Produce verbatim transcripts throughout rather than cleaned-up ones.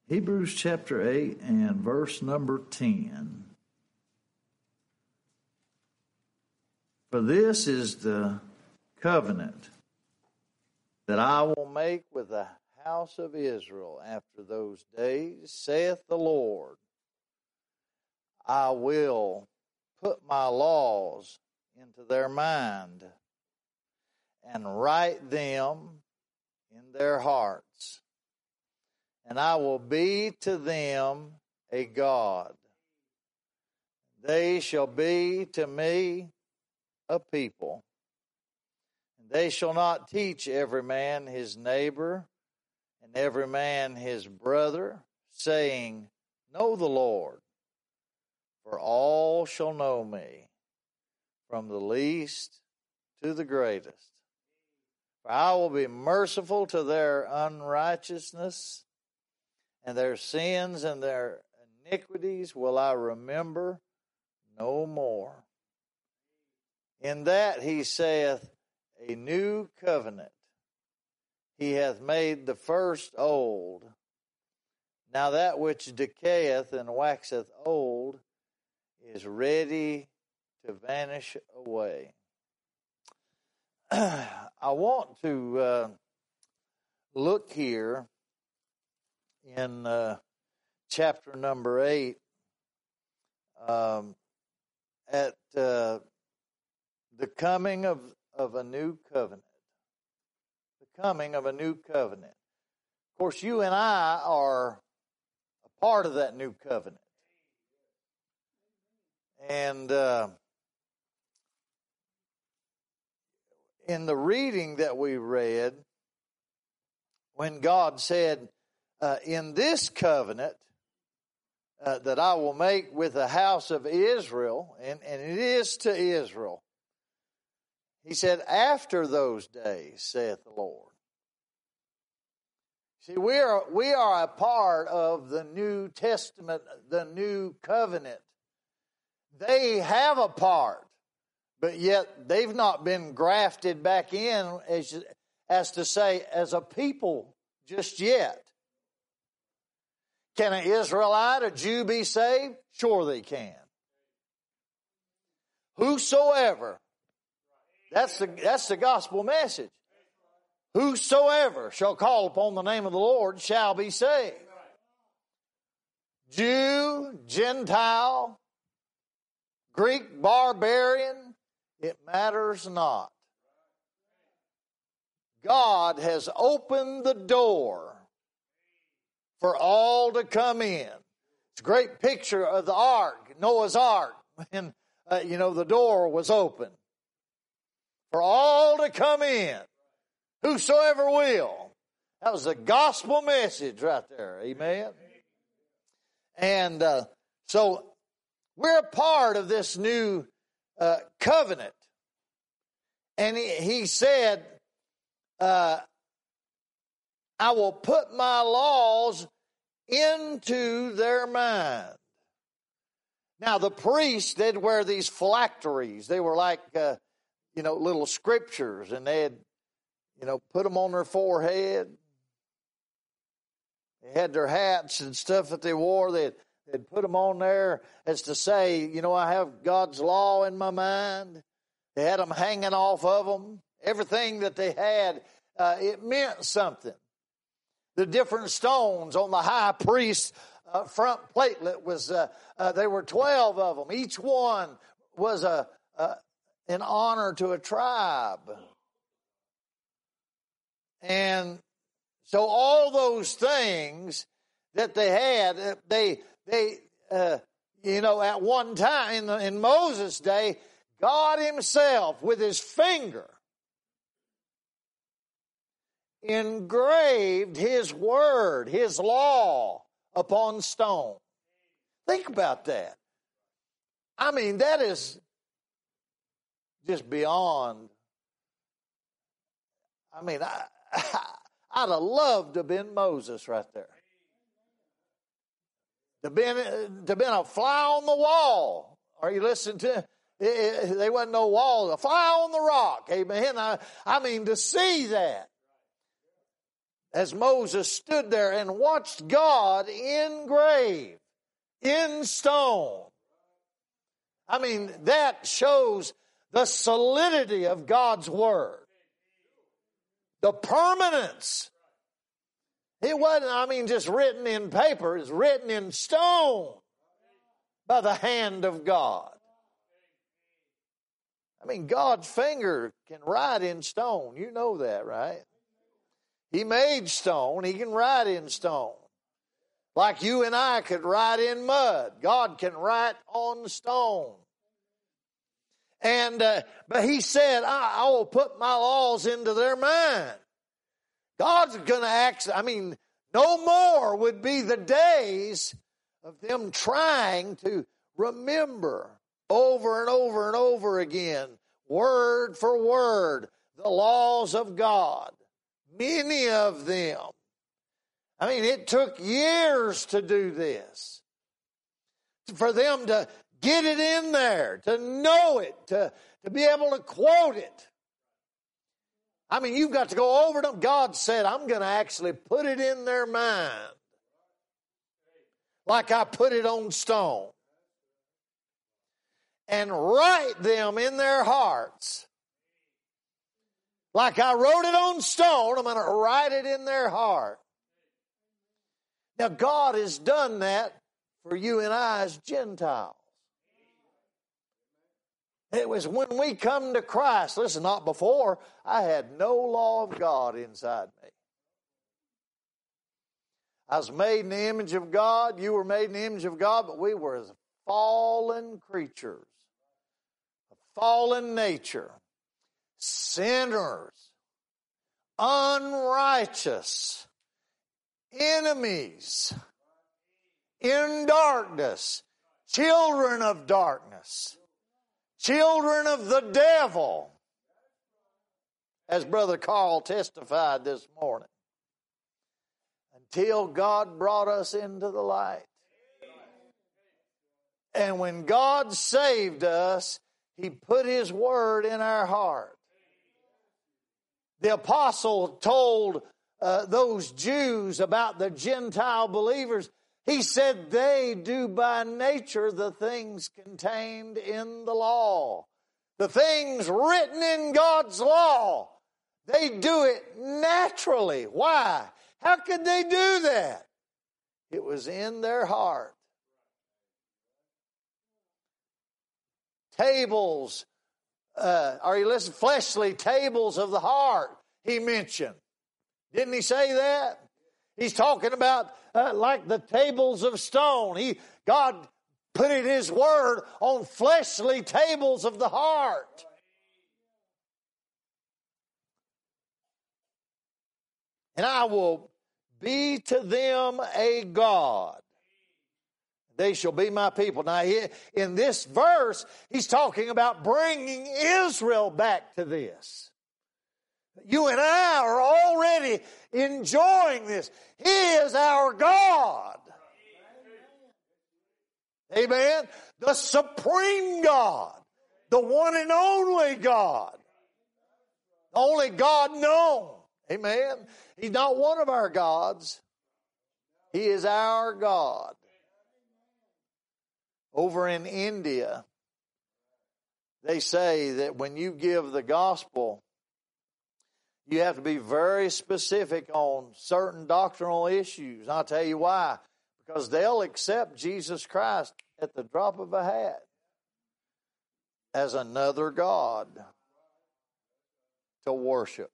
Hebrews chapter eight and verse number ten. For this is the covenant that I will make with the house of Israel after those days, saith the Lord. I will put my laws into their mind and write them in their hearts. And I will be to them a God. They shall be to me a people. And they shall not teach every man his neighbor and every man his brother, saying, Know the Lord, for all shall know me, from the least to the greatest. For I will be merciful to their unrighteousness, and their sins and their iniquities will I remember no more. In that he saith, a new covenant. He hath made the first old. Now that which decayeth and waxeth old is ready to vanish away. I want to uh, look here in uh, chapter number eight um, at uh, the coming of, of a new covenant. The coming of a new covenant. Of course, you and I are a part of that new covenant. And uh, in the reading that we read, when God said, uh, in this covenant uh, that I will make with the house of Israel, and, and it is to Israel, he said, after those days, saith the Lord. See, we are, we are a part of the New Testament, the New Covenant. They have a part, but yet they've not been grafted back in, as, as to say, as a people just yet. Can an Israelite, a Jew be saved? Sure they can. Whosoever. That's the, that's the gospel message. Whosoever shall call upon the name of the Lord shall be saved. Jew, Gentile, Greek, barbarian, it matters not. God has opened the door for all to come in. It's a great picture of the ark, Noah's ark, when, uh, you know, the door was open. For all to come in, whosoever will. That was the gospel message right there, amen? And uh, so we're a part of this new uh, covenant. And he, he said, uh, I will put my laws into their mind. Now, the priests, they'd wear these phylacteries. They were like, uh, you know, little scriptures, and they'd, you know, put them on their forehead. They had their hats and stuff that they wore. They'd, they'd put them on there as to say, you know, I have God's law in my mind. They had them hanging off of them. Everything that they had, uh, it meant something. The different stones on the high priest's uh, front platelet was, uh, uh, there were twelve of them. Each one was a, a an honor to a tribe. And so all those things that they had, they, they, uh, you know, at one time in, the, in Moses' day, God himself with his finger engraved his word, his law upon stone. Think about that. I mean, that is just beyond. I mean, I, I'd have loved to have been Moses right there. To have been, to have been a fly on the wall. Are you listening to? It, it, there wasn't no wall. A fly on the rock. Amen. I, I mean, to see that. as Moses stood there and watched God engrave in stone. I mean, that shows the solidity of God's Word. The permanence. It wasn't, I mean, just written in paper. It's written in stone by the hand of God. I mean, God's finger can write in stone. You know that, right? He made stone. He can write in stone. Like you and I could write in mud. God can write on stone. And, uh, but he said, I, I will put my laws into their mind. God's going to act, I mean, no more would be the days of them trying to remember over and over and over again, word for word, the laws of God. Many of them. I mean, it took years to do this. For them to get it in there, to know it, to, to be able to quote it. I mean, you've got to go over them. God said, I'm going to actually put it in their mind. Like I put it on stone. And write them in their hearts. Like I wrote it on stone, I'm going to write it in their heart. Now, God has done that for you and I as Gentiles. It was when we come to Christ. Listen, not before. I had no law of God inside me. I was made in the image of God. You were made in the image of God, but we were as fallen creatures. A fallen nature. Sinners. Unrighteous. Enemies. In darkness. Children of darkness. Children of the devil, as Brother Carl testified this morning, until God brought us into the light. And when God saved us, He put His word in our heart. The apostle told uh, those Jews about the Gentile believers. He said they do by nature the things contained in the law. The things written in God's law. They do it naturally. Why? How could they do that? It was in their heart. Tables, uh, are you listening? Fleshly tables of the heart, he mentioned. Didn't he say that? He's talking about uh, like the tables of stone. He, God put in His word on fleshly tables of the heart. And I will be to them a God. They shall be my people. Now, in this verse, he's talking about bringing Israel back to this. You and I are already enjoying this. He is our God. Amen. The supreme God. The one and only God. The only God known. Amen. He's not one of our gods. He is our God. Over in India, they say that when you give the gospel, you have to be very specific on certain doctrinal issues. I'll tell you why. Because they'll accept Jesus Christ at the drop of a hat as another God to worship.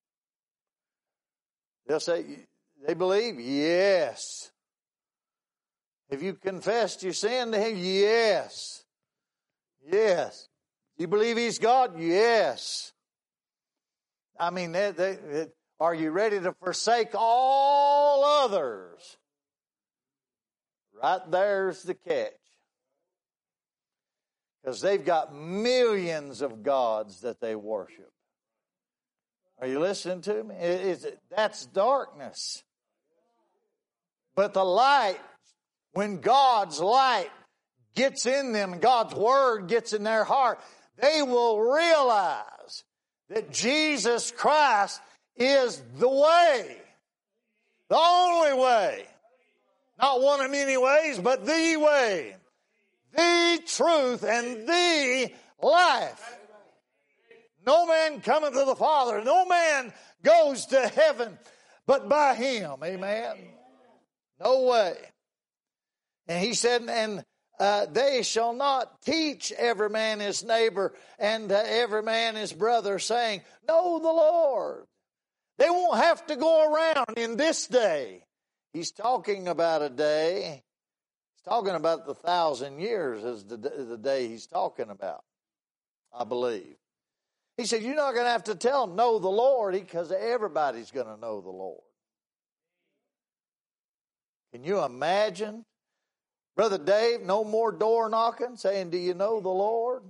They'll say, they believe, yes. Have you confessed your sin to Him? Yes. Yes. You believe He's God? Yes. I mean, they, they, they, are you ready to forsake all others? Right there's the catch. Because they've got millions of gods that they worship. Are you listening to me? Is it, that's darkness. But the light, when God's light gets in them, God's word gets in their heart, they will realize that Jesus Christ is the way. The only way. Not one of many ways, but the way. The truth and the life. No man cometh to the Father. No man goes to heaven but by him. Amen. No way. And he said, and uh, they shall not teach every man his neighbor and uh, every man his brother, saying, know the Lord. They won't have to go around in this day. He's talking about a day. He's talking about the thousand years as the, the day he's talking about, I believe. He said, you're not going to have to tell them, know the Lord, because everybody's going to know the Lord. Can you imagine? Brother Dave, no more door knocking, saying, do you know the Lord?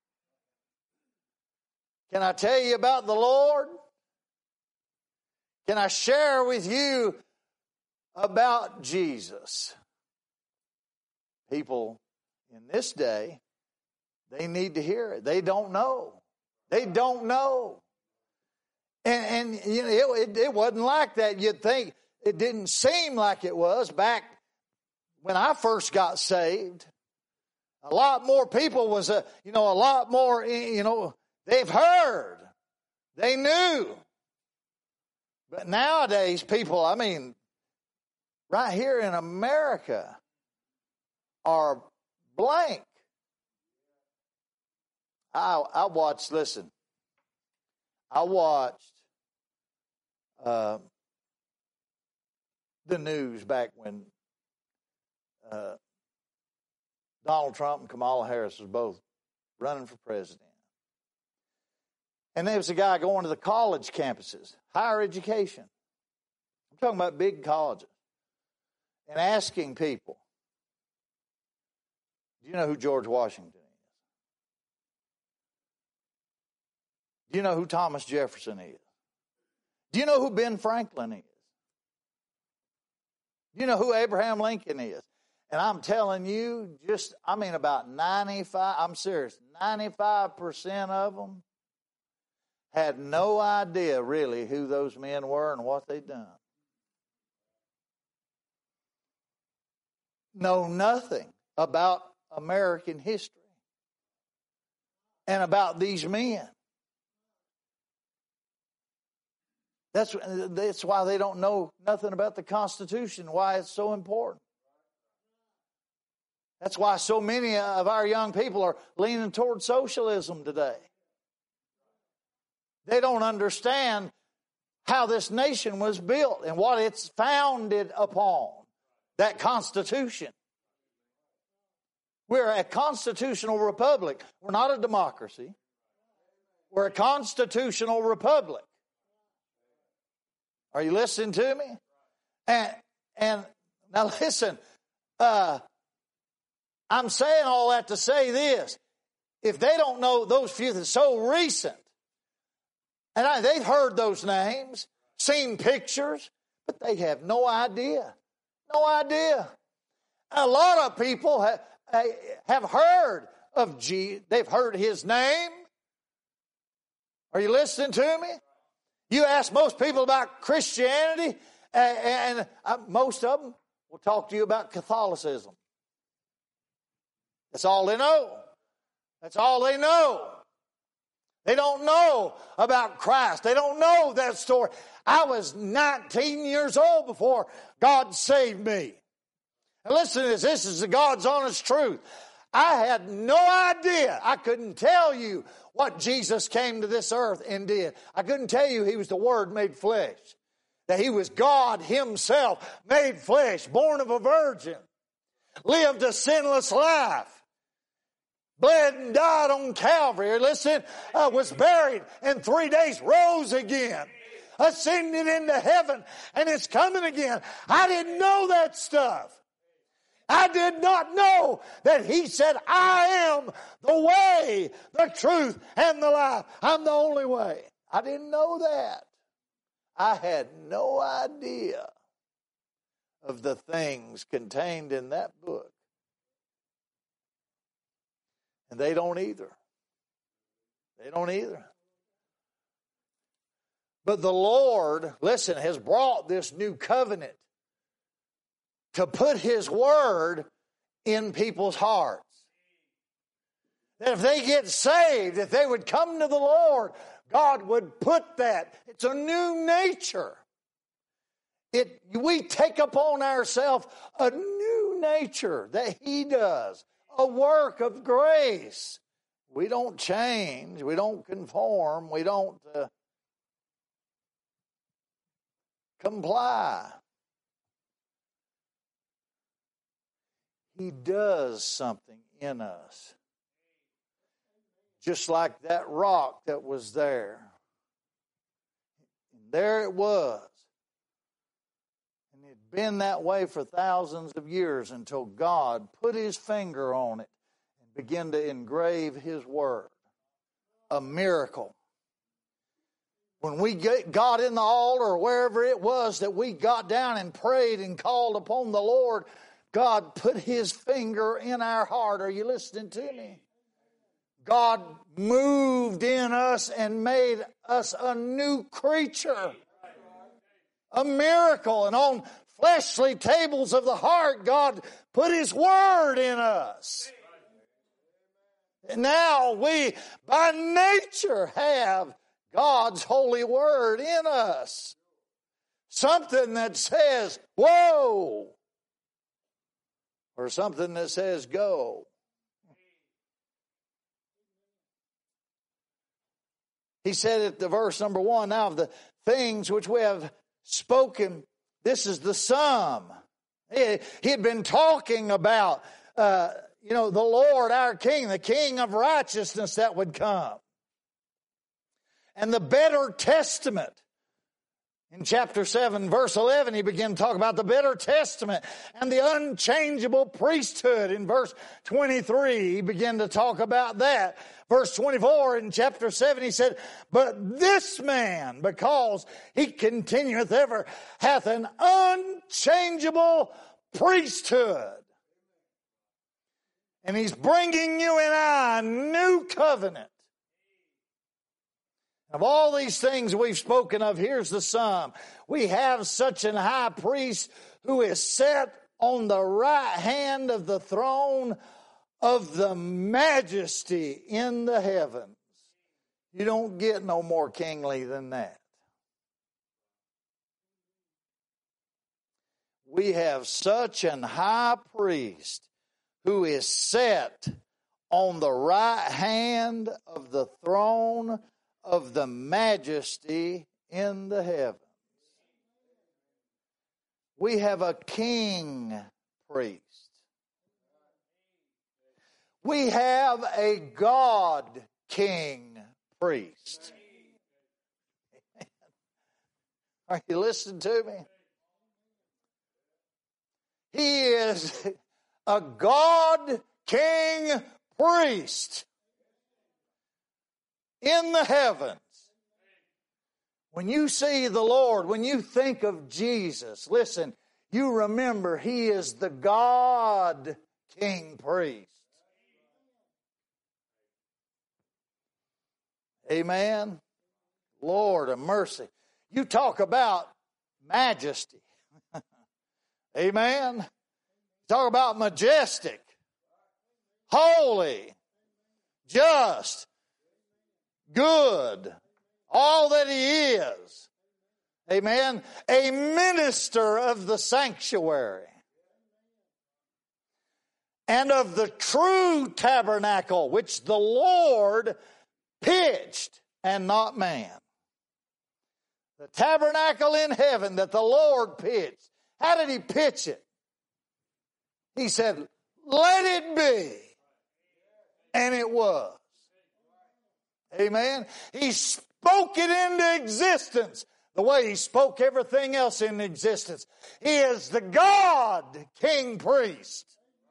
Can I tell you about the Lord? Can I share with you about Jesus? People in this day, they need to hear it. They don't know. They don't know. And, and you know, it, it, it wasn't like that. You'd think it didn't seem like it was back when I first got saved. A lot more people was, a, you know, a lot more, you know, they've heard. They knew. But nowadays, people, I mean, right here in America, are blank. I, I watched, listen, I watched uh, the news back when uh, Donald Trump and Kamala Harris was both running for president. And there was a guy going to the college campuses, higher education. I'm talking about big colleges. And asking people, do you know who George Washington is? Do you know who Thomas Jefferson is? Do you know who Ben Franklin is? Do you know who Abraham Lincoln is? And I'm telling you, just, I mean about ninety-five, I'm serious, ninety-five percent of them had no idea really who those men were and what they'd done. Know nothing about American history and about these men. That's, that's why they don't know nothing about the Constitution, why it's so important. That's why so many of our young people are leaning toward socialism today. They don't understand how this nation was built and what it's founded upon, that Constitution. We're a constitutional republic. We're not a democracy. We're a constitutional republic. Are you listening to me? And and now listen, uh, I'm saying all that to say this. If they don't know those few that's so recent, and I, they've heard those names, seen pictures, but they have no idea. No idea. A lot of people have, have heard of Jesus. They've heard his name. Are you listening to me? You ask most people about Christianity, and most of them will talk to you about Catholicism. That's all they know. That's all they know. They don't know about Christ. They don't know that story. I was nineteen years old before God saved me. And listen to this. This is the God's honest truth. I had no idea. I couldn't tell you what Jesus came to this earth and did. I couldn't tell you he was the Word made flesh. That he was God himself made flesh, born of a virgin. Lived a sinless life. Bled and died on Calvary. Listen, uh, was buried and three days rose again. Ascended into heaven and it's coming again. I didn't know that stuff. I did not know that he said, I am the way, the truth, and the life. I'm the only way. I didn't know that. I had no idea of the things contained in that book. And they don't either. They don't either. But the Lord, listen, has brought this new covenant to put His word in people's hearts. That if they get saved, if they would come to the Lord, God would put that. It's a new nature. It, we take upon ourselves a new nature that He does, a work of grace. We don't change, we don't conform, we don't uh, comply. He does something in us. Just like that rock that was there. There it was. And it had been that way for thousands of years until God put His finger on it and began to engrave His word. A miracle. When we got in the altar or wherever it was that we got down and prayed and called upon the Lord, God put His finger in our heart. Are you listening to me? God moved in us and made us a new creature. A miracle. And on fleshly tables of the heart, God put His word in us. And now we, by nature, have God's holy word in us. Something that says, whoa. Or something that says, go. He said at the verse number one, now of the things which we have spoken, this is the sum. He, he had been talking about, uh, you know, the Lord, our King, the King of righteousness that would come. And the better testament. In chapter seven, verse eleven, he began to talk about the better testament and the unchangeable priesthood. In verse twenty-three, he began to talk about that. Verse twenty-four in chapter seven, he said, but this man, because he continueth ever, hath an unchangeable priesthood. And he's bringing you and I a new covenant. Of all these things we've spoken of, here's the sum. We have such an high priest who is set on the right hand of the throne of the majesty in the heavens. You don't get no more kingly than that. We have such an high priest who is set on the right hand of the throne of the majesty in the heavens. We have a king priest. We have a God king priest. Are you listening to me? He is a God king priest in the heavens. When you see the Lord, when you think of Jesus, listen, you remember He is the God King Priest. Amen. Lord of mercy. You talk about majesty. Amen. Talk about majestic, holy, just, good, all that He is. Amen. A minister of the sanctuary and of the true tabernacle which the Lord pitched and not man. The tabernacle in heaven that the Lord pitched. How did He pitch it? He said, let it be. And it was. Amen. He spoke it into existence the way He spoke everything else into existence. He is the God King Priest.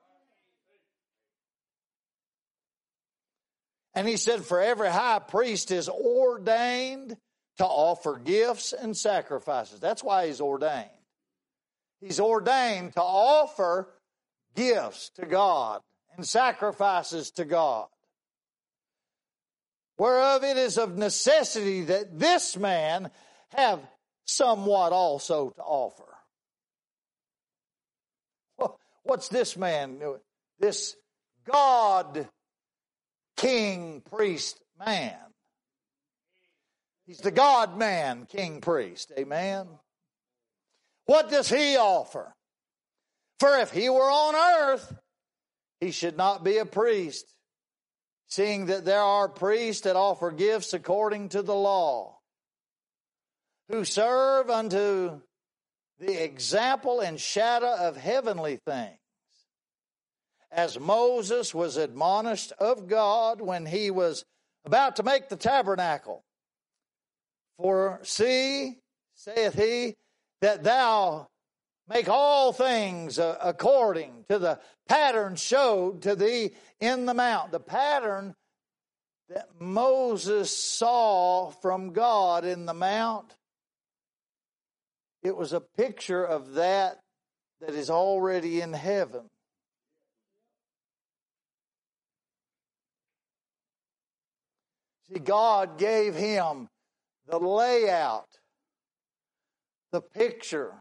And He said, for every high priest is ordained to offer gifts and sacrifices. That's why He's ordained. He's ordained to offer gifts to God and sacrifices to God. Whereof it is of necessity that this man have somewhat also to offer. What's this man, this God, king, priest man? He's the God man, king, priest. Amen. What does he offer? For if he were on earth, he should not be a priest, seeing that there are priests that offer gifts according to the law, who serve unto the example and shadow of heavenly things, as Moses was admonished of God when he was about to make the tabernacle. For see, saith he, that thou make all things according to the pattern showed to thee in the mount. The pattern that Moses saw from God in the mount, it was a picture of that that is already in heaven. See, God gave him the layout, the picture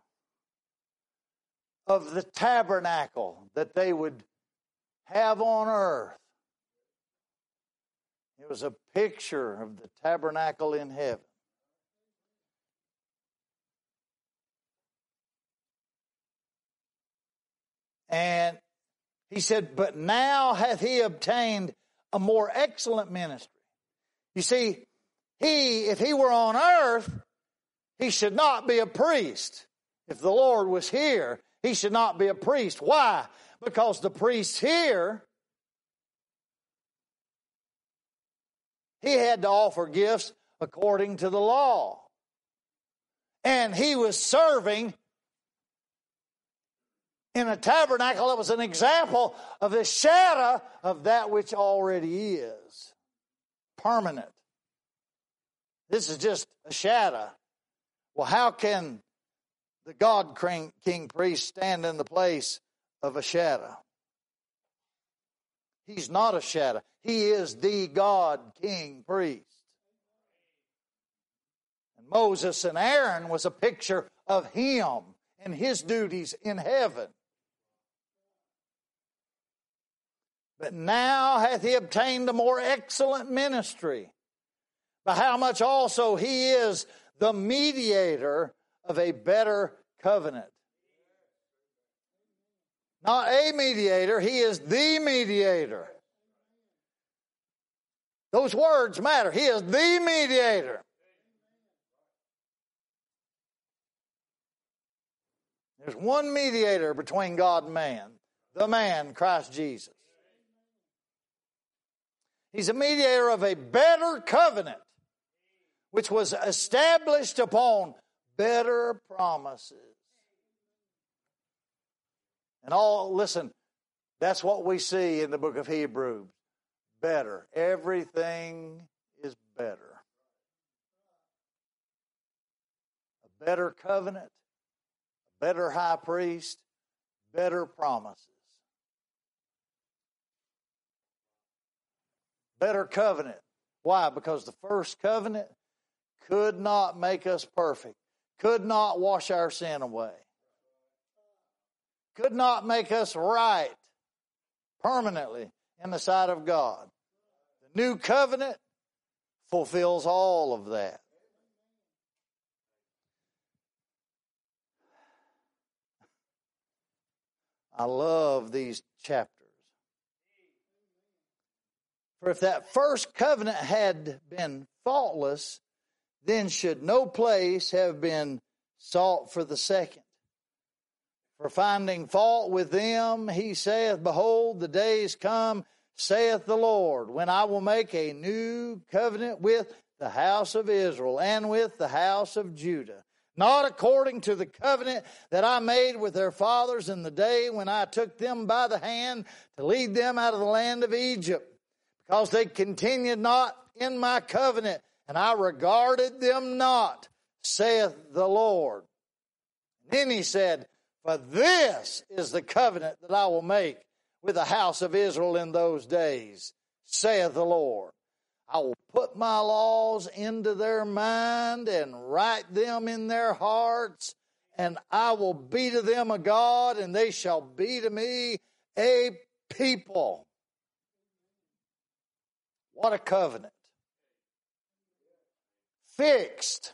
of the tabernacle that they would have on earth. It was a picture of the tabernacle in heaven. And he said, but now hath he obtained a more excellent ministry. You see, he, if he were on earth, he should not be a priest. If the Lord was here, he should not be a priest. Why? Because the priest here, he had to offer gifts according to the law. And he was serving in a tabernacle that was an example of the shadow of that which already is permanent. This is just a shadow. Well, how can the God King priest stand in the place of a shadow? He's not a shadow. He is the God King priest. And Moses and Aaron was a picture of him and his duties in heaven. But now hath he obtained a more excellent ministry, by how much also he is the mediator of a better covenant. Not a mediator, he is the mediator. Those words matter. He is the mediator. There's one mediator between God and man, the man, Christ Jesus. He's a mediator of a better covenant, which was established upon better promises. And all, listen, that's what we see in the book of Hebrews. Better. Everything is better. A better covenant, a better high priest, better promises. Better covenant. Why? Because the first covenant could not make us perfect, could not wash our sin away, could not make us right permanently in the sight of God. The new covenant fulfills all of that. I love these chapters. For if that first covenant had been faultless, then should no place have been sought for the second. For finding fault with them, he saith, behold, the days come, saith the Lord, when I will make a new covenant with the house of Israel and with the house of Judah, not according to the covenant that I made with their fathers in the day when I took them by the hand to lead them out of the land of Egypt, because they continued not in my covenant, and I regarded them not, saith the Lord. And then he said, for this is the covenant that I will make with the house of Israel in those days, saith the Lord. I will put my laws into their mind and write them in their hearts, and I will be to them a God, and they shall be to me a people. What a covenant. Fixed.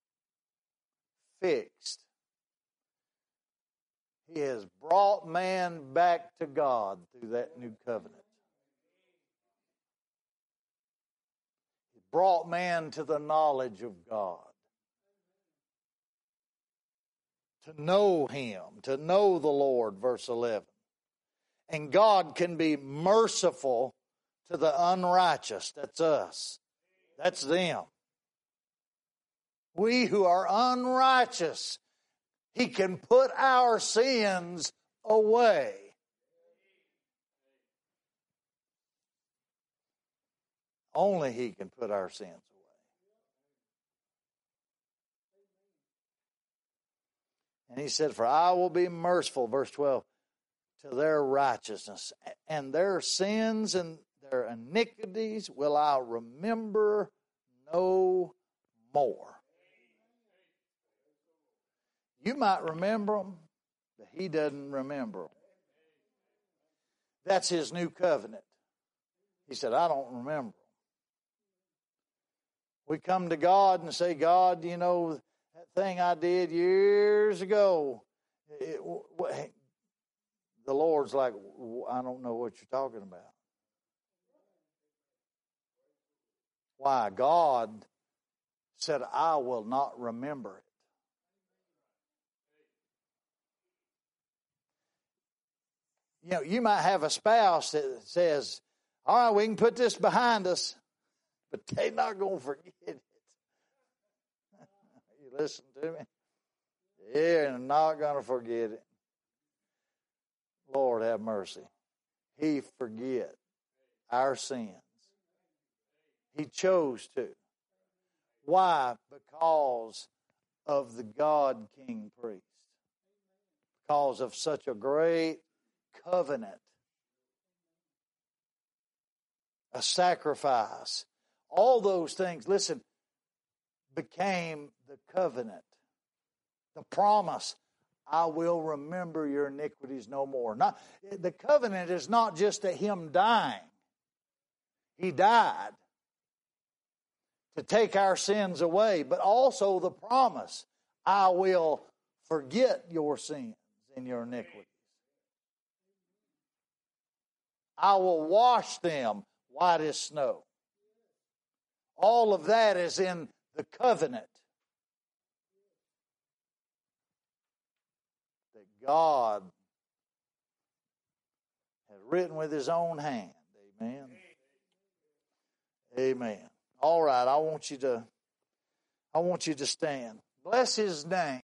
Fixed. He has brought man back to God through that new covenant. He brought man to the knowledge of God. To know Him, to know the Lord, verse eleven. And God can be merciful to the unrighteous. That's us. That's them. We who are unrighteous, He can put our sins away. Only He can put our sins away. And He said, for I will be merciful, verse twelve, to their righteousness. And their sins and their iniquities will I remember no more. You might remember them, but He doesn't remember them. That's His new covenant. He said, I don't remember them. We come to God and say, God, you know, that thing I did years ago, it, the Lord's like, I don't know what you're talking about. Why? God said, I will not remember it. You know, you might have a spouse that says, all right, we can put this behind us, but they're not going to forget it. You listen to me? They're not going to forget it. Lord have mercy. He forget our sins. He chose to. Why? Because of the God King Priest. Because of such a great covenant. A sacrifice. All those things, listen, became the covenant. The promise. I will remember your iniquities no more. Not, the covenant is not just that Him dying. He died to take our sins away, but also the promise, I will forget your sins and your iniquities. I will wash them white as snow. All of that is in the covenant that God has written with His own hand. Amen. Amen. All right, I want you to I want you to stand. Bless His name.